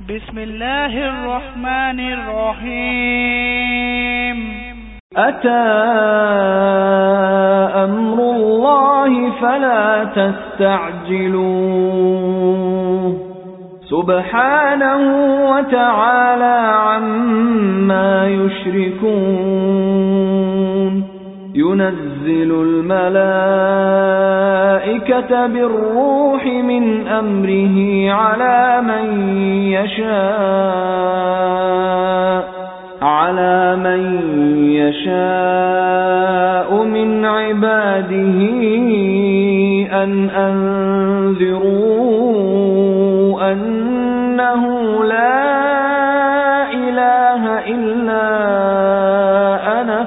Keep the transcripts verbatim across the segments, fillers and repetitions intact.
بسم الله الرحمن الرحيم. أتى أمر الله فلا تستعجلوه سبحانه وتعالى عما يشركون. ينزل الملائكة بالروح من أمره على من يشاء على من يشاء من عباده أن أنذروا أنه لا إله إلا أنا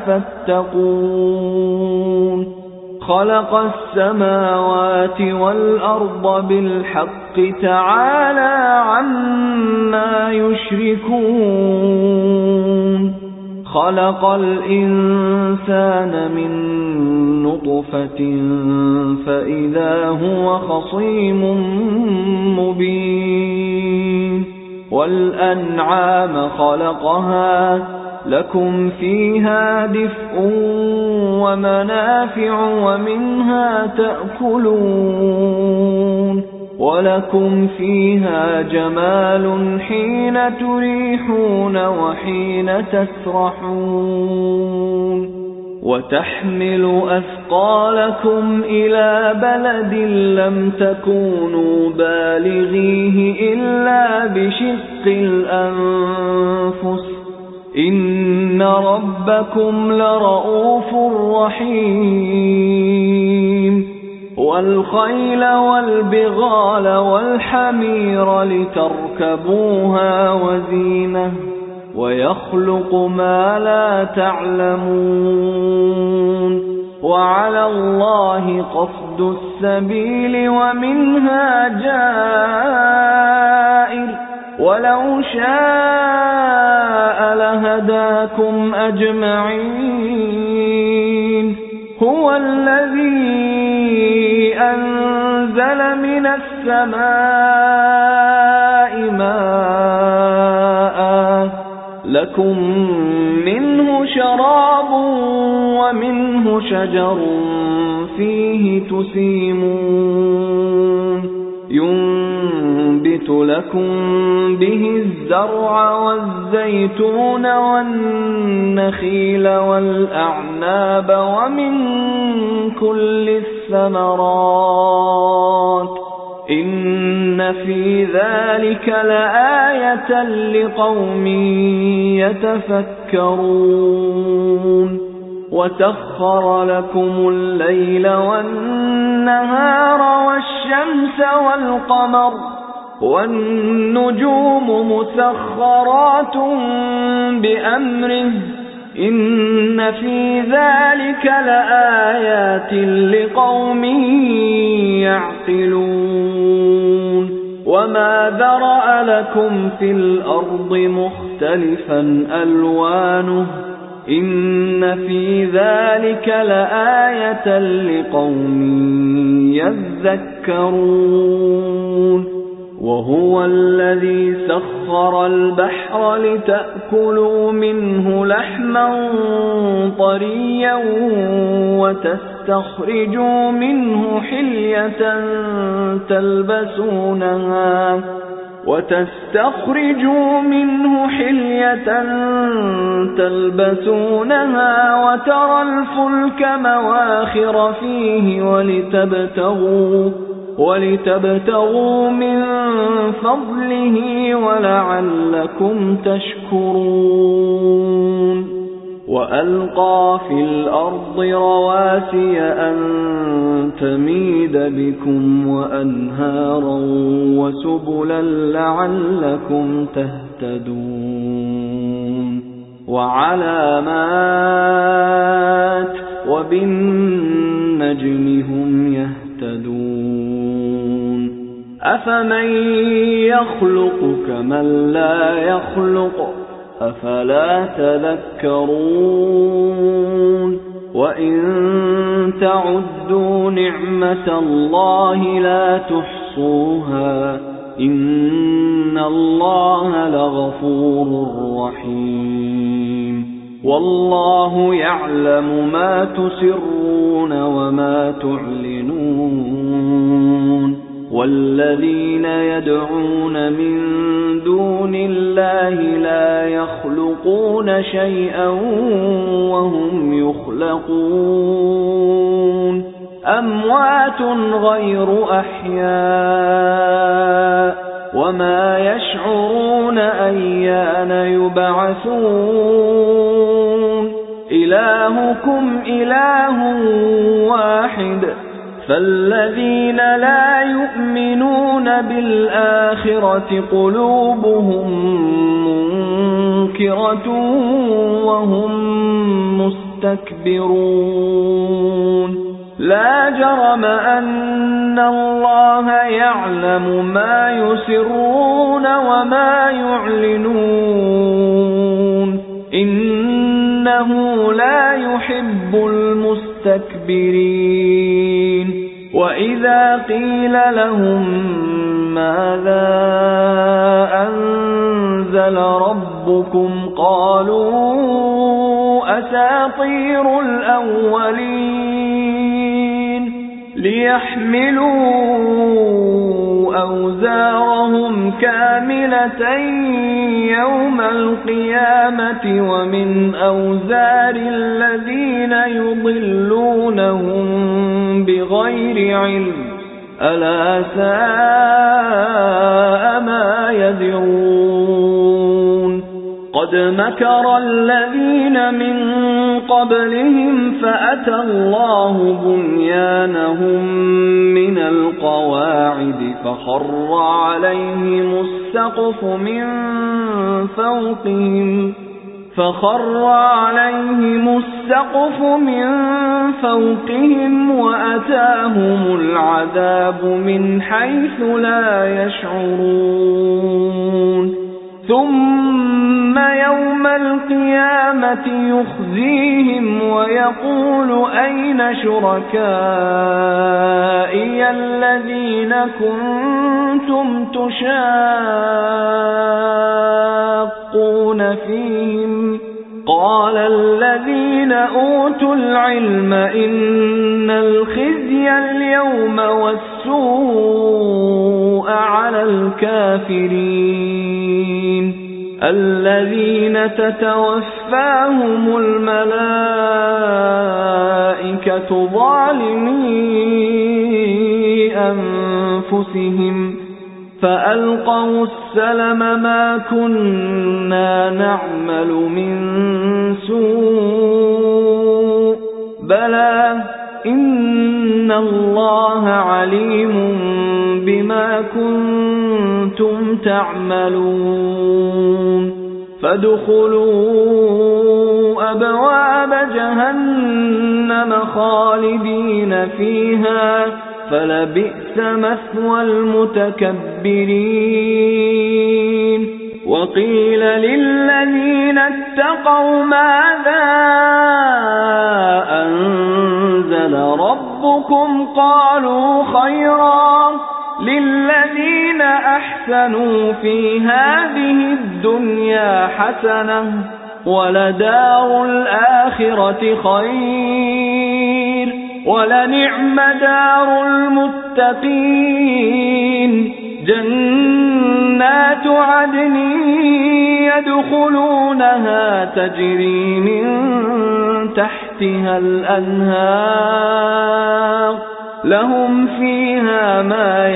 فاتقون. خلق السماوات والأرض بالحق تعالى عما يشركون. خلق الإنسان من نطفة فإذا هو خصيم مبين. والأنعام خلقها لكم فيها دفء ومنافع ومنها تأكلون. ولكم فيها جمال حين تريحون وحين تسرحون. وتحمل أثقالكم إلى بلد لم تكونوا بالغيه إلا بشق الأنفس إن ربكم لرؤوف رحيم. والخيل والبغال والحمير لتركبوها وزينة ويخلق ما لا تعلمون. وعلى الله قصد السبيل ومنها جائر ولو شاء لهداكم أجمعين. هو الذي أنزل من السماء ماء لكم منه شراب ومنه شجر فيه تسيمون. ينبت لكم به الزرع والزيتون والنخيل والأعناب ومن كل الثمرات إن في ذلك لآية لقوم يتفكرون. وسخر لكم الليل والنهار والشمس والقمر والنجوم مسخرات بأمره إن في ذلك لآيات لقوم يعقلون. وما ذرأ لكم في الأرض مختلفا ألوانه إن في ذلك لآية لقوم يذكرون. وهو الذي سخر البحر لتأكلوا منه لحما طريا وتستخرجوا منه حلية تلبسونها وتستخرجوا منه حلية تلبسونها وترى الفلك مواخر فيه ولتبتغوا ولتبتغوا من فضله ولعلكم تشكرون. وألقى في الأرض رواسي أن تميد بكم وأنهارا وسبلا لعلكم تهتدون. وعلامات وبالنجم هم يهتدون. أفمن يخلق كمن لا يخلق أفلا تذكرون. وإن تعدوا نعمة الله لا تحصوها إن الله لغفور رحيم والله يعلم ما تسرون وما تعلنون والذين يدعون من دون الله لا يخلقون شيئا وهم يخلقون أموات غير أحياء وما يشعرون أيان يبعثون إلهكم إله واحد فالذين لا يؤمنون بالآخرة قلوبهم منكرة وهم مستكبرون لا جرم أن الله يعلم ما يسرون وما يعلنون إنه لا يحب المستكبرين وإذا قيل لهم ماذا أنزل ربكم قالوا أساطير الأولين ليحملوا أوزارهم كاملة يوم القيامة ومن أوزار الذين يضلونهم بغير علم ألا ساء ما يذرون قد مكر الذين من قبلهم فأتى الله بنيانهم من القواعد فخر عليهم السقف من فوقهم فخر عليهم السقف من فوقهم وأتاهم العذاب من حيث لا يشعرون ثم يوم القيامة يخزيهم ويقول أين شركائي الذين كنتم تشاقون فيهم قال الذين أوتوا العلم إن الخزي اليوم والسوء على الكافرين الذين تتوفاهم الملائكة ظالمي أنفسهم فألقوا السلم ما كنا نعمل من سوء بلى إن الله عليم بما كنتم تعملون فادخلوا أبواب جهنم خالدين فيها فلبئس مثوى المتكبرين وقيل للذين اتقوا ماذا أنزل ربكم قالوا خيرا للذين أحسنوا في هذه الدنيا حسنة ولدار الآخرة خير ولنعم دار المتقين جنات عدن يدخلونها تجري من تحتها الأنهار لهم فيها ما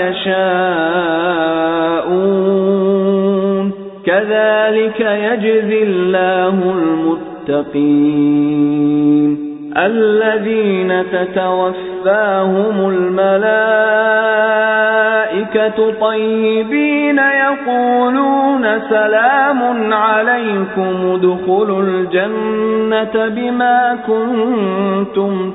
يشاءون كذلك يجزي الله المتقين الذين تتوفاهم الملائكة طيبين يقولون سلام عليكم ادخلوا الجنة بما كنتم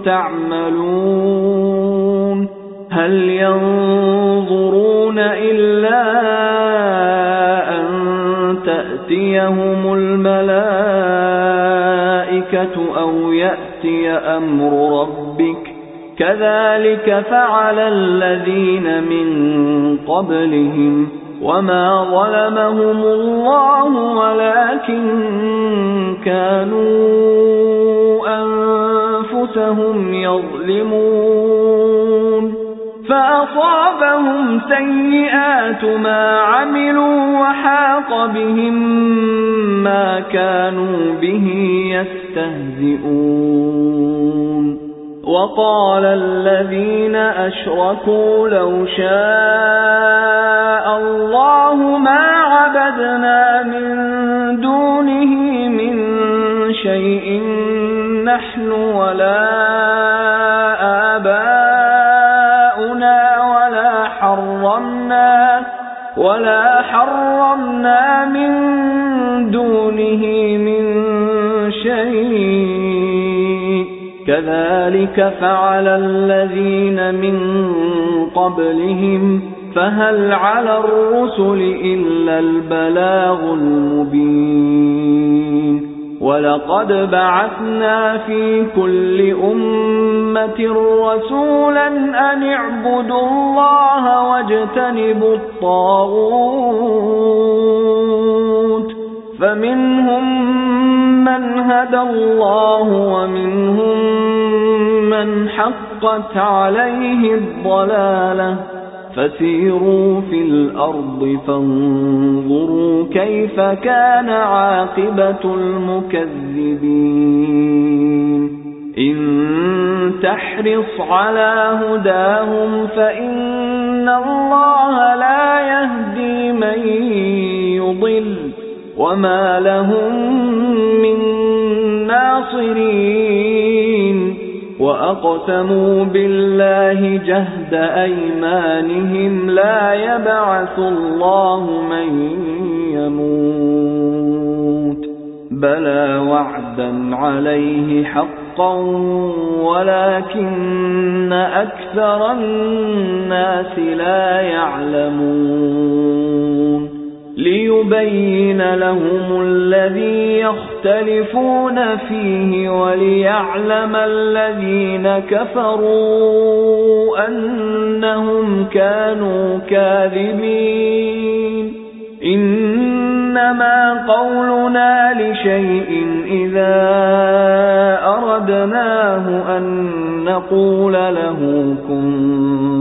تعملون هل ينظرون إلا أن تأتيهم الملائكة أو يأتي أمر ربك كذلك فعل الذين من قبلهم وما ظلمهم الله ولكن كانوا أنفسهم يظلمون فأصابهم سيئات ما عملوا وحاق بهم ما كانوا به يستهزئون وقال الذين أشركوا لو شاء الله ما عبدنا من دونه من شيء نحن ولا آباؤنا ولا حرمنا ولا حرمنا من دونه من شيء كذلك فعل الذين من قبلهم فهل على الرسل إلا البلاغ المبين ولقد بعثنا في كل أمة رسولا أن اعبدوا الله واجتنبوا الطاغوت فمنهم من هدى الله ومنهم من حقت عليه الضلالة فسيروا في الأرض فانظروا كيف كان عاقبة المكذبين إن تحرص على هداهم فإن الله لا يهدي من يضل وما لهم من ناصرين وأقسموا بالله جهد أيمانهم لا يبعث الله من يموت بلى وعدا عليه حقا ولكن أكثر الناس لا يعلمون ليبين لهم الذي يختلفون فيه وليعلم الذين كفروا أنهم كانوا كاذبين إنما قولنا لشيء إذا أردناه أن نقول له كن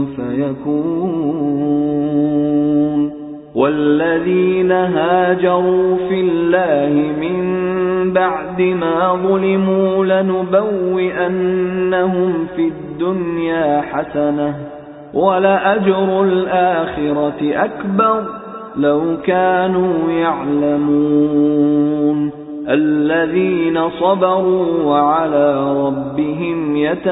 فيكون والذين هاجروا في الله من بعد ما ظلموا لنبوئنهم في الدنيا حسنة ولأجر الآخرة أكبر لو كانوا يعلمون الذين صبروا وعلى ربهم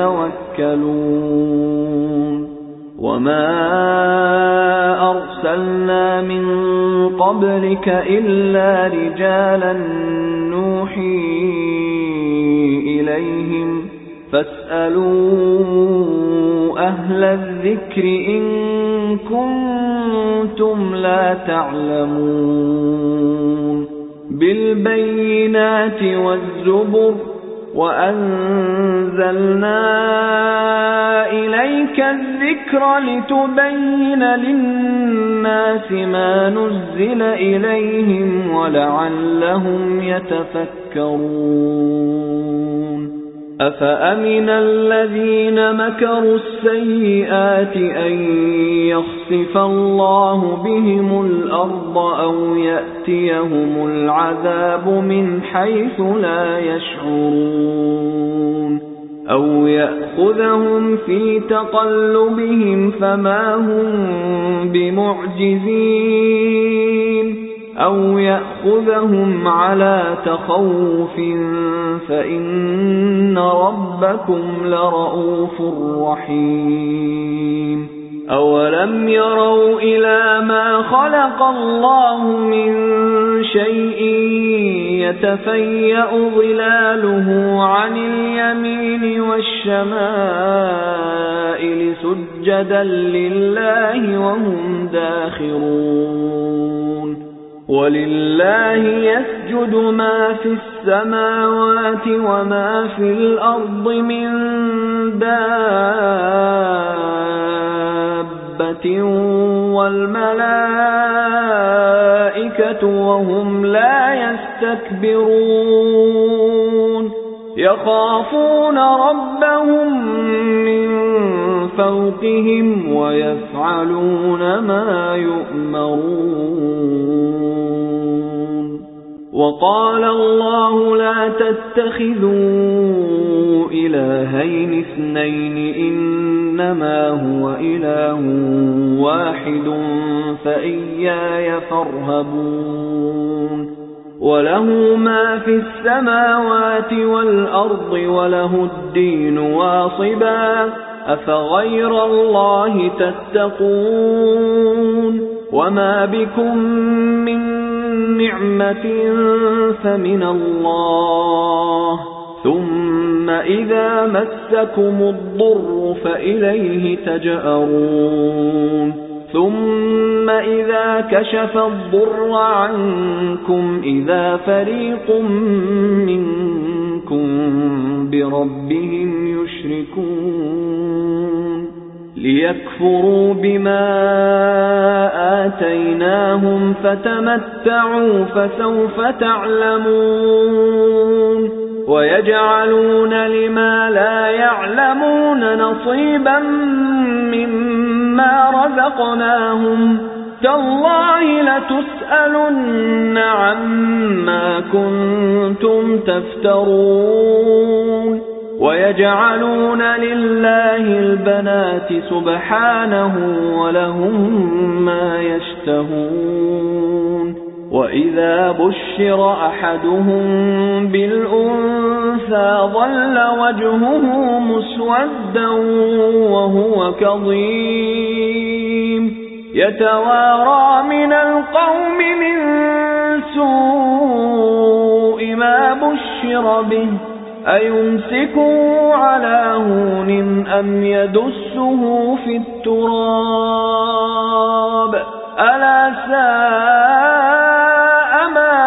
يتوكلون وما أرسلنا من قبلك إلا رجالا نوحي إليهم فاسألوا أهل الذكر إن كنتم لا تعلمون بالبينات والزبر وأنزلنا إليك الذكر لتبين للناس ما نزل إليهم ولعلهم يتفكرون أفأمن الذين مكروا السيئات أن يخسف الله بهم الأرض أو يأتيهم العذاب من حيث لا يشعرون أو يأخذهم في تقلبهم فما هم بمعجزين أو يأخذهم على تخوف فإن ربكم لرؤوف رحيم أولم يروا إلى ما خلق الله من شيء يتفيأ ظلاله عن اليمين والشمائل سجدا لله وهم داخرون ولله يسجد ما في السماوات وما في الأرض من دابة دَابَّةٍ وَالْمَلَائِكَةُ وَهُمْ لَا يَسْتَكْبِرُونَ يَخَافُونَ رَبَّهُم مِّن فَوْقِهِمْ وَيَفْعَلُونَ مَا يُؤْمَرُونَ وَقَالَ اللَّهُ لَا تَتَّخِذُوا إِلَٰهَيْنِ اثْنَيْنِ إِنَّمَا هُوَ إِلَٰهٌ وَاحِدٌ فَإِيَّايَ فَارْهَبُونِ وَلَهُ مَا فِي السَّمَاوَاتِ وَالْأَرْضِ وَلَهُ الدِّينُ وَاصِبًا أَفَغَيْرَ اللَّهِ تَتَّقُونَ وَمَا بِكُم مِّن نِّعْمَةٍ فَمِنَ اللَّهِ ثُمَّ إِذَا مَسَّكُمُ الضُّرُّ فَإِلَيْهِ تَجْأَرُونَ ثُمَّ إِذَا كَشَفَ الضُّرَّ عَنكُمْ إِذَا فَرِيقٌ مِّنكُم بِرَبِّهِمْ يُشْرِكُونَ لِيَكْفُرُوا بِمَا آتَيْنَاهُمْ فَتَمَتَّعُوا فَسَوْفَ تَعْلَمُونَ وَيَجْعَلُونَ لِمَا لَا يَعْلَمُونَ نَصِيبًا مِّمَّا رَزَقْنَاهُمْ تَاللَّهِ لَتُسْأَلُنَّ عَمَّا كُنتُمْ تَفْتَرُونَ وَيَجْعَلُونَ لِلَّهِ الْبَنَاتِ سُبْحَانَهُ وَلَهُم مَّا يَشْتَهُونَ وَإِذَا بُشِّرَ أَحَدُهُم بِالْأُنثَىٰ ظَلَّ وَجْهُهُ مُسْوَدًّا وَهُوَ كَظِيمٌ يَتَوَارَىٰ مِنَ الْقَوْمِ مِن سُوءِ مَا بُشِّرَ بِهِ أَيُمْسِكُهُ عَلَىٰ هُونٍ أَمْ يَدُسُّهُ فِي التُّرَابِ أَلَا سَاءَ مَا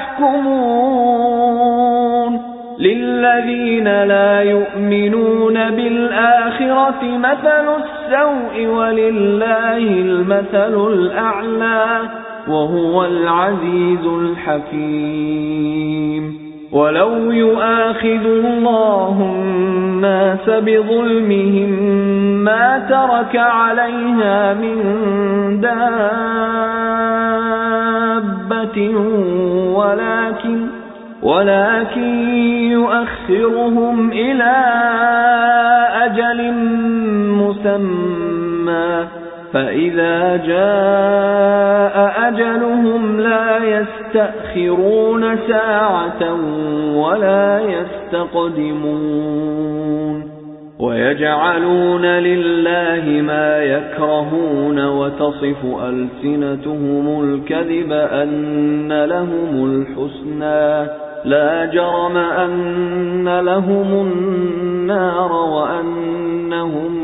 يَحْكُمُونَ لِلَّذِينَ لَا يُؤْمِنُونَ بِالْآخِرَةِ مَثَلُ السَّوْءِ وَلِلَّهِ الْمَثَلُ الْأَعْلَى وَهُوَ الْعَزِيزُ الْحَكِيمُ وَلَوْ يُؤَاخِذُ اللَّهُ النَّاسَ بِظُلْمِهِم مَّا تَرَكَ عَلَيْهَا مِن دَابَّةٍ وَلَكِن وَلَكِن يُؤَخِّرُهُمْ إِلَى أَجَلٍ مُّسَمًّى فَإِذَا جَاءَ أَجَلُهُمْ لَا يَسْتَأْخِرُونَ سَاعَةً وَلَا يَسْتَقْدِمُونَ وَيَجْعَلُونَ لِلَّهِ مَا يَكْرَهُونَ وَتَصِفُ أَلْسِنَتُهُمُ الْكَذِبَ أَنَّ لَهُمُ الْحُسْنَى لَا جَرَمَ أَنَّ لَهُمُ النَّارَ وَأَنَّهُم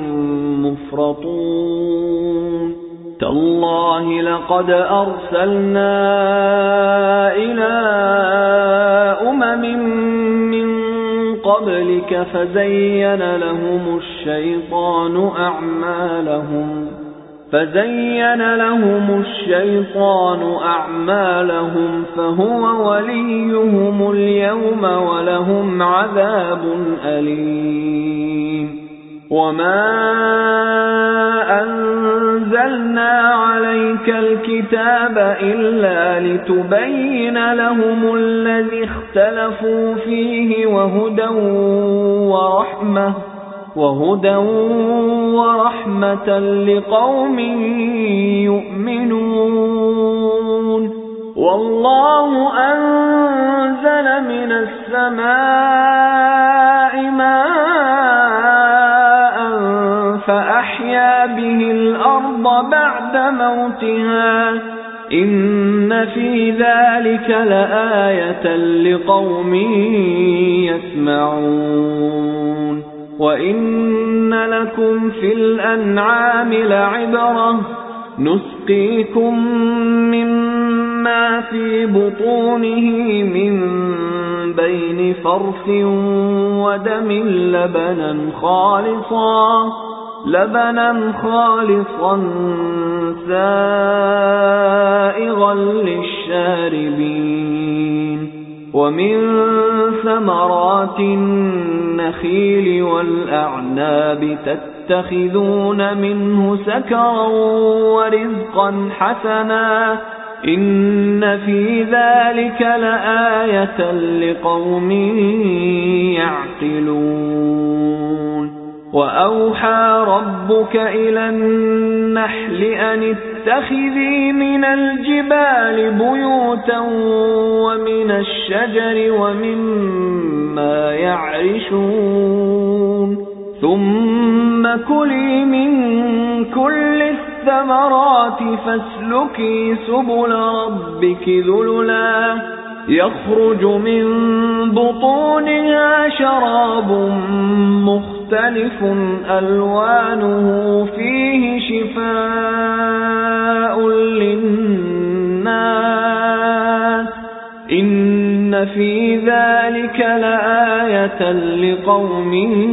مُّفْرَطُونَ تَاللَّهِ لَقَدْ أَرْسَلْنَا إِلَى أُمَمٍ مِّن قَبْلِكَ فَزَيَّنَ لَهُمُ الشَّيْطَانُ أَعْمَالَهُمْ فَزَيَّنَ لَهُمُ الشَّيْطَانُ أَعْمَالَهُمْ فَهُوَ وَلِيُّهُمُ الْيَوْمَ وَلَهُمْ عَذَابٌ أَلِيمٌ وَمَا أَنزَلْنَا عَلَيْكَ الْكِتَابَ إِلَّا لِتُبَيِّنَ لَهُمُ الَّذِي اخْتَلَفُوا فِيهِ وَهُدًى وَرَحْمَةً وَهُدًى وَرَحْمَةً لِقَوْمٍ يُؤْمِنُونَ وَاللَّهُ أَنزَلَ مِنَ السَّمَاءِ مَاءً فَأَحْيَا بِهِ الْأَرْضَ بَعْدَ مَوْتِهَا إِنَّ فِي ذَلِكَ لَآيَةً لِقَوْمٍ يَسْمَعُونَ وَإِنَّ لَكُمْ فِي الْأَنْعَامِ لَعِبْرَةً نُسْقِيكُم مِّمَّا فِي بُطُونِهِ مِن بَيْنِ فَرْثٍ وَدَمٍ لَبَنًا خَالِصًا لبنا خالصا سائغا للشاربين ومن ثمرات النخيل والأعناب تتخذون منه سكرا ورزقا حسنا إن في ذلك لآية لقوم يعقلون وأوحى ربك إلى النحل أن اتخذي من الجبال بيوتا ومن الشجر ومما يعرشون ثم كلي من كل الثمرات فاسلكي سبل ربك ذللا يخرج من بطونها شراب مختلف ألوانه فيه شفاء للناس إن في ذلك لآية لقوم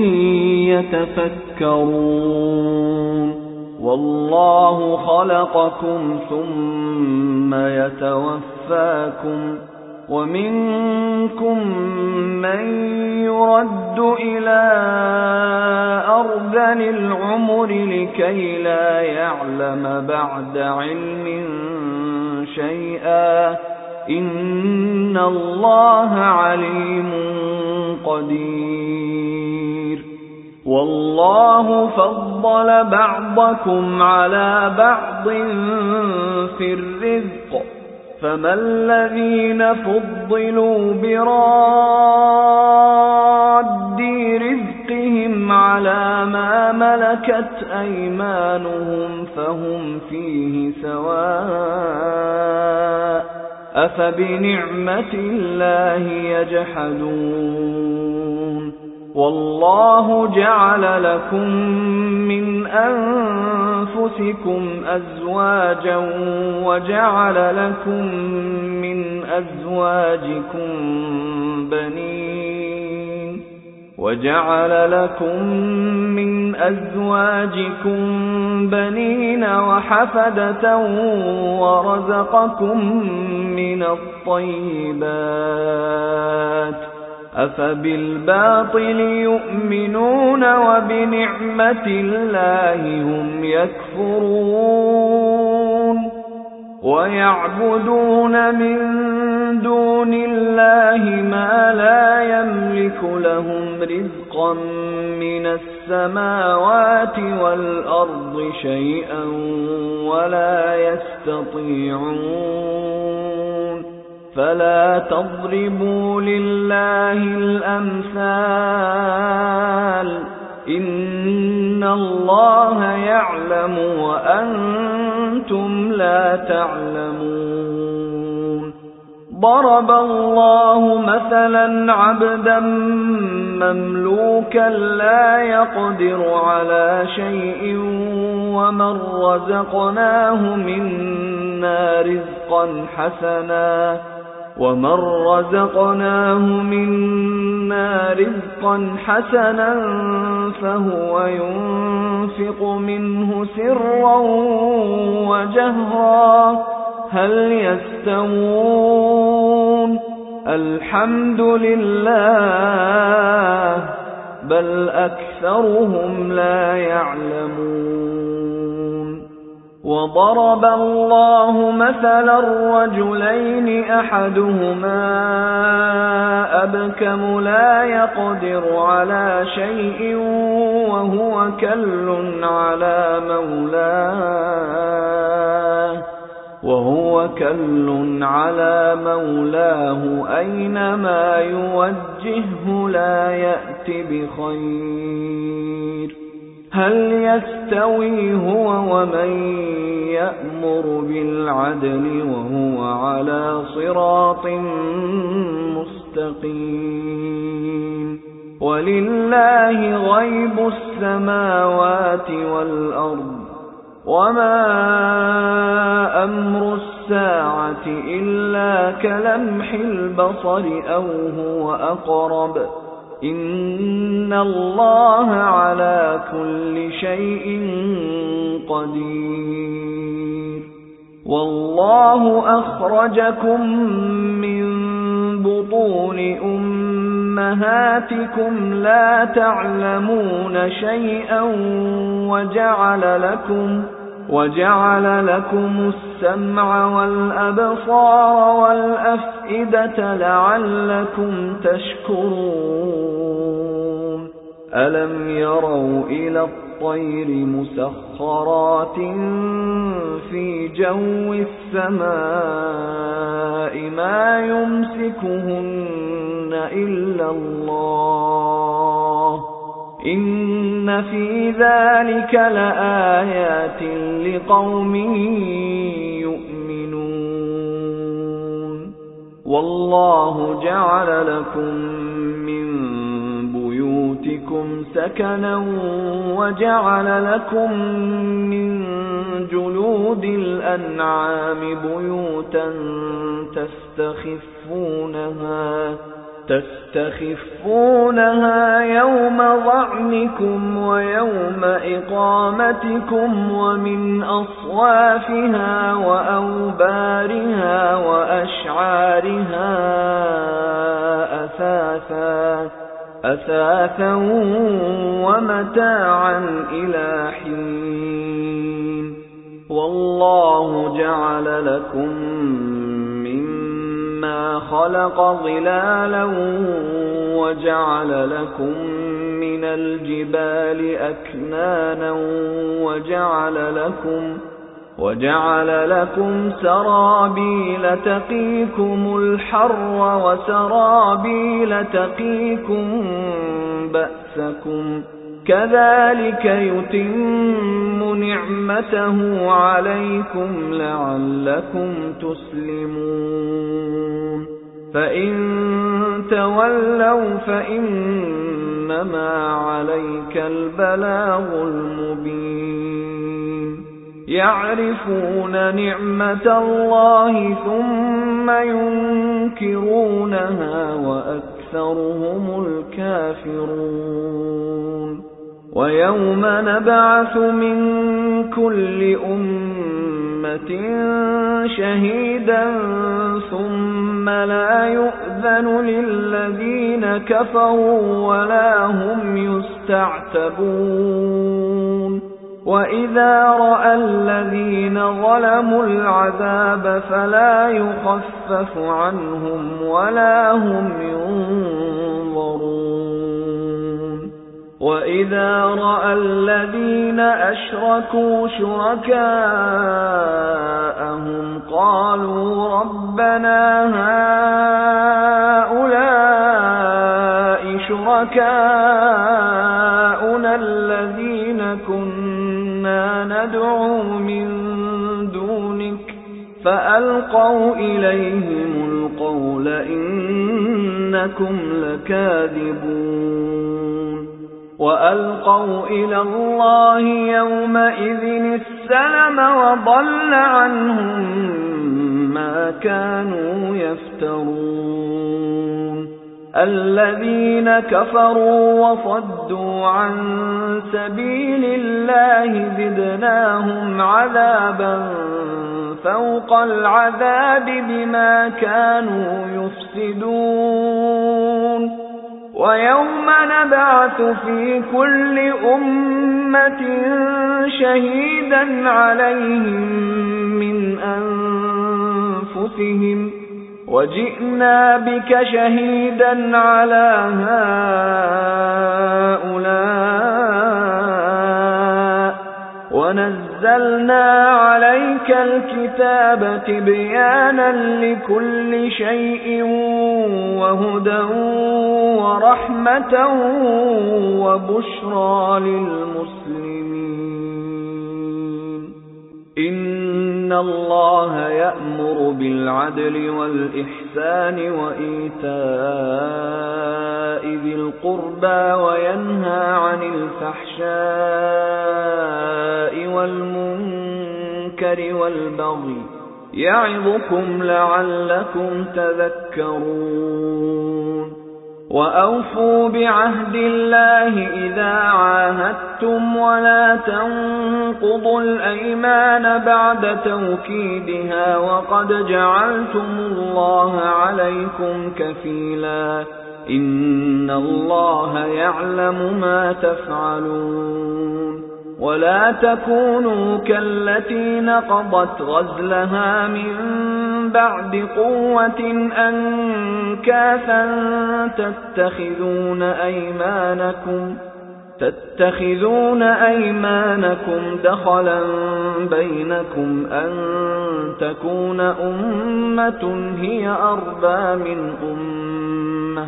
يتفكرون والله خلقكم ثم يتوفاكم ومنكم من يرد إلى أرذل العمر لكي لا يعلم بعد علم شيئا إن الله عليم قدير والله فضل بعضكم على بعض في الرزق فما الذين فضلوا براد رزقهم على ما ملكت أيمانهم فهم فيه سواء أفبنعمة الله يجحدون والله جعل لكم من أنفسكم أزواجا وجعل لكم من أزواجكم بنين وجعل لكم من أزواجكم بنين وحفدة ورزقكم من الطيبات أفبالباطل يؤمنون وبنعمة الله هم يكفرون ويعبدون من دون الله ما لا يملك لهم رزقا من السماوات والأرض شيئا ولا يستطيعون فلا تضربوا لله الأمثال إن الله يعلم وأنتم لا تعلمون ضرب الله مثلا عبدا مملوكا لا يقدر على شيء ومن رزقناه منا رزقا حسنا ومن رزقناه منا رزقا حسنا فهو ينفق منه سرا وجهرا هل يستوون الحمد لله بل أكثرهم لا يعلمون وضرب الله مثلا رجلين أحدهما أبكم لا يقدر على شيء وهو كل على مولاه وهو كل على مولاه أينما يوجهه لا يأتي بخير هل يستوي هو ومن يأمر بالعدل وهو على صراط مستقيم ولله غيب السماوات والأرض وما أمر الساعة إلا كلمح البصر أو هو أقرب إن الله على كل شيء قدير. والله أخرجكم من بطون أمهاتكم لا تعلمون شيئا وجعل لكم وجعل لكم السمع والأبصار والأفئدة لعلكم تشكرون. ألم يروا إلى الطير مسخرات في جو السماء ما يمسكهن إلا الله إن في ذلك لآيات لقوم يؤمنون. والله جعل لكم من بيوتكم سكنا وجعل لكم من جلود الأنعام بيوتا تستخفونها تستخفونها يوم ظعنكم ويوم إقامتكم ومن أصوافها وأوبارها وأشعارها أثاثا أثاثا ومتاعا إلى حين. والله جعل لكم مما خلق ظلالا وجعل لكم من الجبال أكنانا وجعل لكم وجعل لكم سرابيل تقيكم الحر وسرابيل تقيكم بأسكم كذلك يتم نعمته عليكم لعلكم تسلمون. فإن تولوا فإنما عليك البلاغ المبين. يعرفون نعمة الله ثم ينكرونها وأكثرهم الكافرون. ويوم نبعث من كل أمة شهيدا ثم لا يؤذن للذين كفروا ولا هم يستعتبون. وإذا رأى الذين ظلموا العذاب فلا يخفف عنهم ولا هم ينظرون. وإذا رأى الذين أشركوا شركاءهم قالوا ربنا هؤلاء شركاؤنا الذين كنا ندعو من دونك فألقوا إليهم القول إنكم لكاذبون. وألقوا إلى الله يومئذ السلم وضل عنهم ما كانوا يفترون. الذين كفروا وصدوا عن سبيل الله زدناهم عذابا فوق العذاب بما كانوا يفسدون. ويوم نبعث في كل أمة شهيدا عليهم من أنفسهم وجئنا بك شهيدا على هؤلاء ونزلنا عليك الكتاب تبيانا لكل شيء وهدى ورحمة وبشرى للمسلمين. إن الله يأمر بالعدل والإحسان وإيتاء ذي القربى وينهى عن الفحشاء والمنكر والبغي يعظكم لعلكم تذكرون. وأوفوا بعهد الله إذا عاهدتم ولا تنقضوا الأيمان بعد توكيدها وقد جعلتم الله عليكم كفيلا إن الله يعلم ما تفعلون ولا تكونوا كالتي نقضت غزلها من بعد قوة أنكاثا تتخذون أيمانكم تتخذون أيمانكم دخلا بينكم أن تكون أمة هي أربى من أمة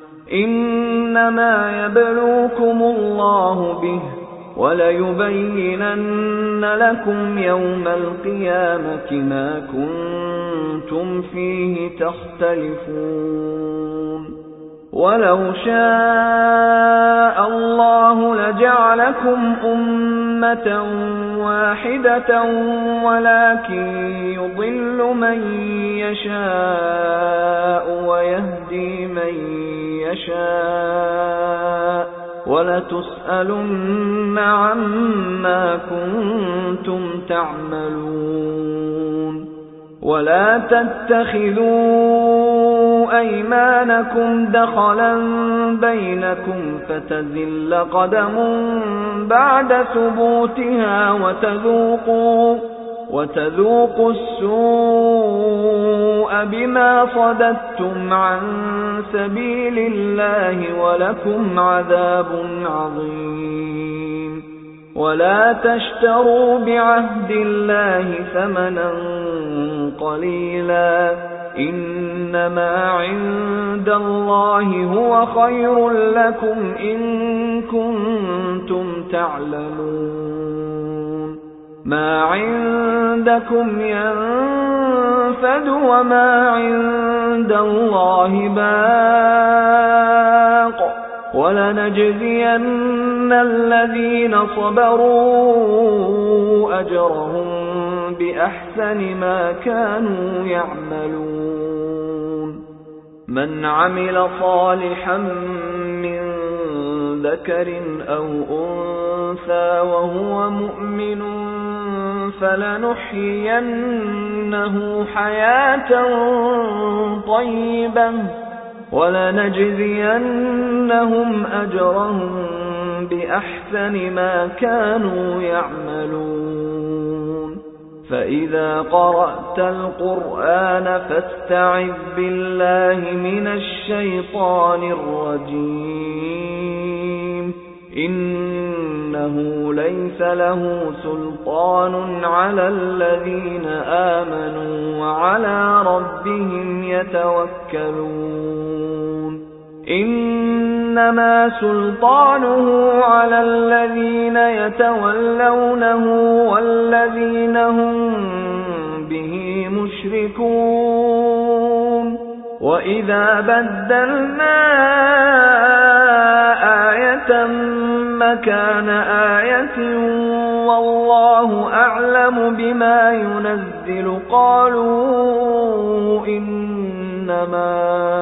إنما يبلوكم الله به وَلَيُبَيِّنَنَّ لَكُمْ يَوْمَ الْقِيَامَةِ مَا كُنتُمْ فِيهِ تَخْتَلِفُونَ وَلَوْ شَاءَ اللَّهُ لَجَعَلَكُمْ أُمَّةً وَاحِدَةً وَلَكِن يُضِلُّ مَن يَشَاءُ وَيَهْدِي مَن يَشَاءُ وَلَتُسْأَلُنَّ عَمَّا كُنتُمْ تَعْمَلُونَ وَلَا تَتَّخِذُوا أَيْمَانَكُمْ دَخَلًا بَيْنَكُمْ فَتَزِلَّ قَدَمٌ بَعْدَ ثُبُوتِهَا وَتَذُوقُوا وَتَذُوقُوا السُّوءَ بِمَا صَدَدتُّمْ عَن سَبِيلِ اللَّهِ وَلَكُمْ عَذَابٌ عَظِيمٌ وَلَا تَشْتَرُوا بِعَهْدِ اللَّهِ ثَمَنًا قَلِيلًا إِنَّمَا عِندَ اللَّهِ هُوَ خَيْرٌ لَكُمْ إِن كُنتُمْ تعلمون مَا عِندَكُمْ يَنفَدُ وَمَا عِندَ اللَّهِ بَاقٍ وَلَنَجْزِيَنَّ الَّذِينَ صَبَرُوا أَجْرَهُم بِأَحْسَنِ مَا كَانُوا يَعْمَلُونَ مَنْ عَمِلَ صَالِحًا مِّن ذَكَرٍ أَوْ أُنثَىٰ وَهُوَ مُؤْمِنٌ فَلَنُحْيِيَنَّهُ حَيَاةً طَيِّبَةً وَلَنَجْزِيَنَّهُمْ أَجْرَهُم بِأَحْسَنِ مَا كَانُوا يَعْمَلُونَ فَإِذَا قَرَأْتَ الْقُرْآنَ فَاسْتَعِذْ بِاللَّهِ مِنَ الشَّيْطَانِ الرَّجِيمِ إِنَّهُ لَيْسَ لَهُ سُلْطَانٌ عَلَى الَّذِينَ آمَنُوا وَعَلَى رَبِّهِمْ يَتَوَكَّلُونَ إِنَّمَا سُلْطَانُهُ عَلَى الَّذِينَ يَتَوَلَّوْنَهُ وَالَّذِينَ هُمْ بِهِ مُشْرِكُونَ وَإِذَا بَدَّلْنَا آيَةً مَكَانَ آيَةٍ وَاللَّهُ أَعْلَمُ بِمَا يُنَزِّلُ قَالُوا إِنَّمَا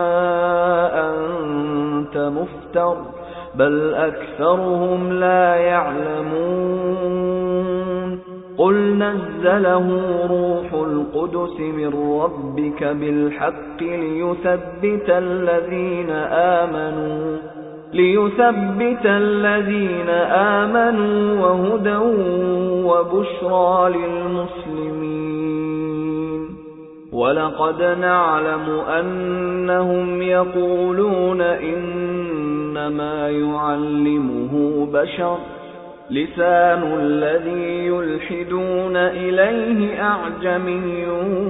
أَنتَ مُفْتَرٍ بَلْ أَكْثَرُهُمْ لَا يَعْلَمُونَ قُلْ نَزَّلَهُ رُوحُ الْقُدُسِ مِنْ رَبِّكَ بِالْحَقِّ لِيُثَبِّتَ الَّذِينَ آمَنُوا لِيُثَبِّتَ الَّذِينَ آمَنُوا وَهُدًى وَبُشْرَى لِلْمُسْلِمِينَ وَلَقَدْ نَعْلَمُ أَنَّهُمْ يَقُولُونَ إِنَّمَا يُعَلِّمُهُ بَشَرٌ لِسَانُ الَّذِي يُلْحِدُونَ إِلَيْهِ أَعْجَمِيٌّ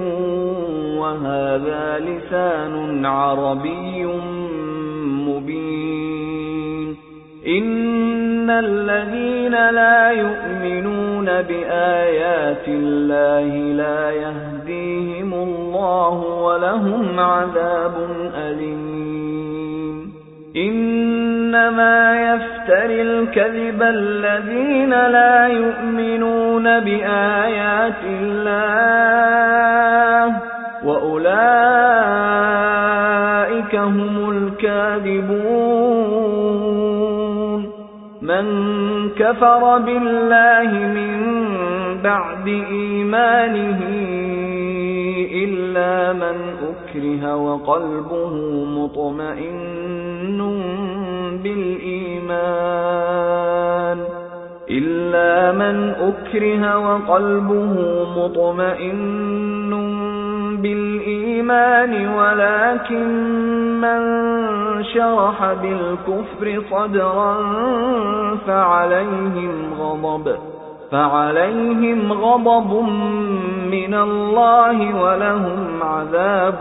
وَهَذَا لِسَانٌ عَرَبِيٌّ مُبِينٌ إِنَّ الَّذِينَ لَا يُؤْمِنُونَ بِآيَاتِ اللَّهِ لَا يَهْدِيهِمُ اللَّهُ وَلَهُمْ عَذَابٌ أَلِيمٌ إِنَّمَا يَفْتَرِي الْكَذِبَ الَّذِينَ لَا يُؤْمِنُونَ بِآيَاتِ اللَّهِ وَأُولَئِكَ أولئك هم الكاذبون من كفر بالله من بعد إيمانه إلا من أكره وقلبه مطمئن بالإيمان إلا من أكره وقلبه مطمئن بالإيمان ولكن من شرح بالكفر صدرا فعليهم غضب فعليهم غضب من الله ولهم عذاب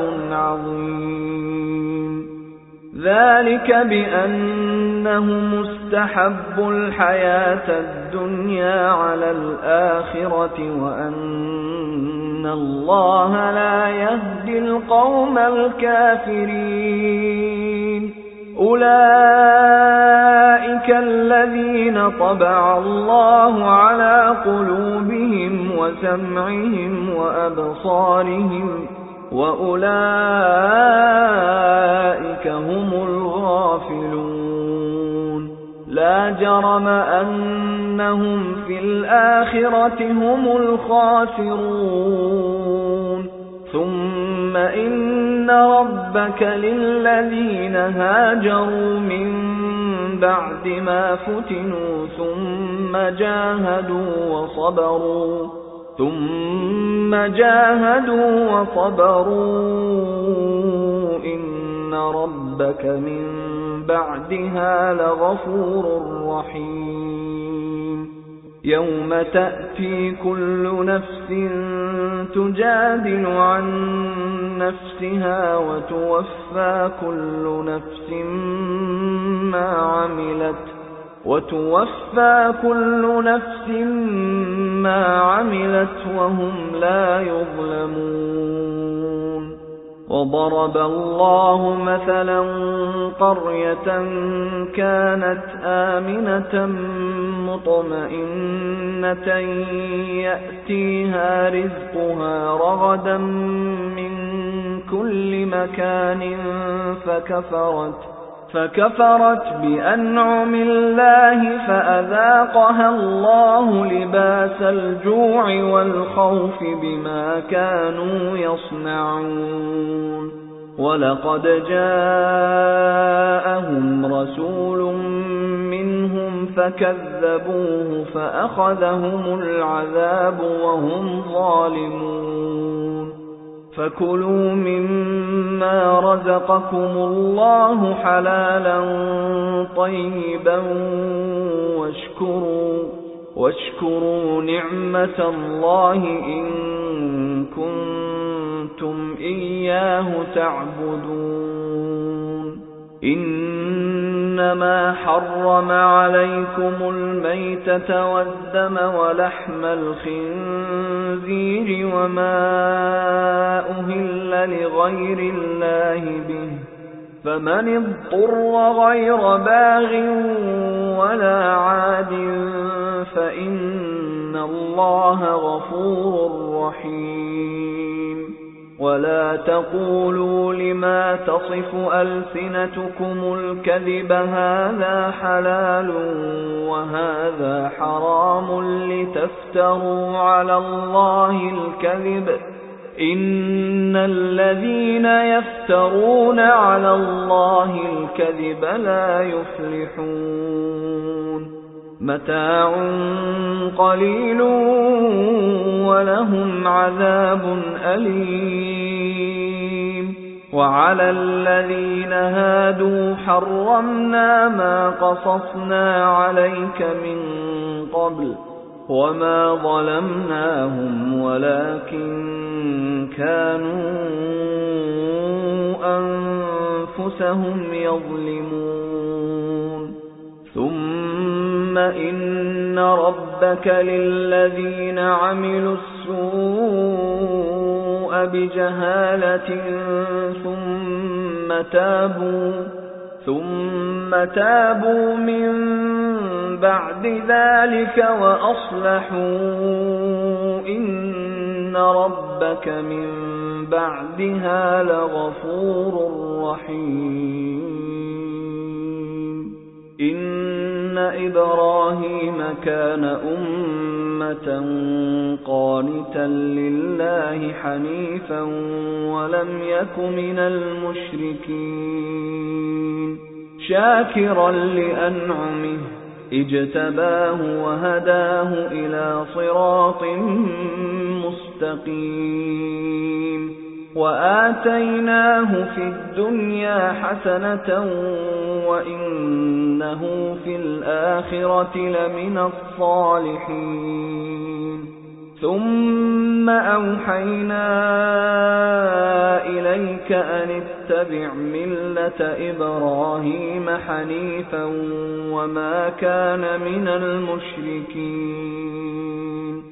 عظيم ذلك بأنهم استحبوا الحياة الدنيا على الآخرة وأن الله لا يهدي القوم الكافرين أولئك الذين طبع الله على قلوبهم وسمعهم وأبصارهم وأولئك هم الغافلون لا جرم أنهم في الآخرة هم الخاسرون ثم إن ربك للذين هاجروا من بعد ما فتنوا ثم جاهدوا وصبروا ثم جاهدوا وصبروا إن ربك من بعدها لغفور رحيم يوم تأتي كل نفس تجادل عن نفسها وتوفى كل نفس ما عملت وتوفى كل نفس ما عملت وهم لا يظلمون وضرب الله مثلا قرية كانت آمنة مطمئنة يأتيها رزقها رغدا من كل مكان فكفرت فكفرت بأنعم الله فأذاقها الله لباس الجوع والخوف بما كانوا يصنعون ولقد جاءهم رسول منهم فكذبوه فأخذهم العذاب وهم ظالمون فكلوا مما رزقكم الله حلالا طيبا واشكروا واشكروا نعمة الله إن كنتم إياه تعبدون إنما حرم عليكم الميتة والدم ولحم الخنزير وما أهل لغير الله به فمن اضطر غير باغ ولا عاد فإن الله غفور رحيم ولا تقولوا لما تصف ألسنتكم الكذب هذا حلال وهذا حرام لتفتروا على الله الكذب إن الذين يفترون على الله الكذب لا يفلحون متاع قليل ولهم عذاب أليم وعلى الذين هادوا حرمنا ما قصصنا عليك من قبل وما ظلمناهم ولكن كانوا أنفسهم يظلمون ثم إن ربك للذين عملوا السوء بجهالة ثم تابوا ثم تابوا من بعد ذلك وأصلحوا إن ربك من بعدها لغفور رحيم إبراهيم كان أمة قانتا لله حنيفا ولم يك من المشركين شاكرا لأنعمه اجتباه وهداه إلى صراط مستقيم وآتيناه في الدنيا حسنة وإنه في الآخرة لمن الصالحين ثم أوحينا إليك أن اتبع ملة إبراهيم حنيفا وما كان من المشركين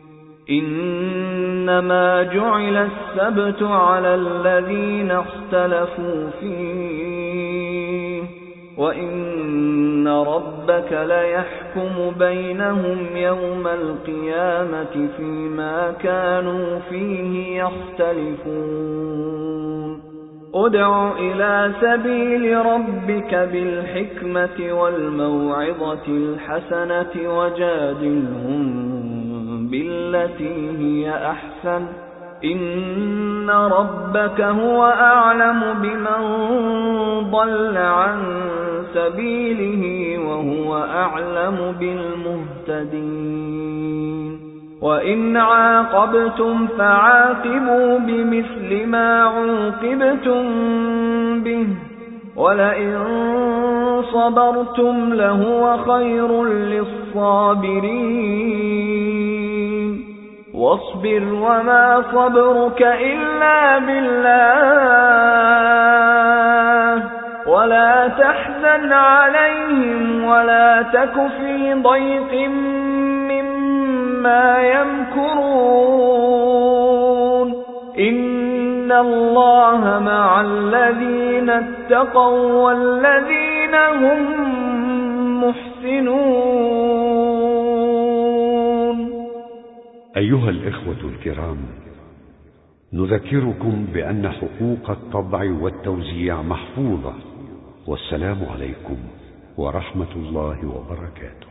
إنما جعل السبت على الذين اختلفوا فيه وإن ربك ليحكم بينهم يوم القيامة فيما كانوا فيه يختلفون ادع إلى سبيل ربك بالحكمة والموعظة الحسنة وجادلهم بالتي هي أحسن إن ربك هو أعلم بمن ضل عن سبيله وهو أعلم بالمهتدين وإن عاقبتم فعاقبوا بمثل ما عوقبتم به ولئن صبرتم لهو خير للصابرين واصبر وما صبرك إلا بالله ولا تحزن عليهم ولا تك في ضيق مما يمكرون إن الله مع الذين اتقوا والذين هم محسنون. أيها الإخوة الكرام، نذكركم بأن حقوق الطبع والتوزيع محفوظة، والسلام عليكم ورحمة الله وبركاته.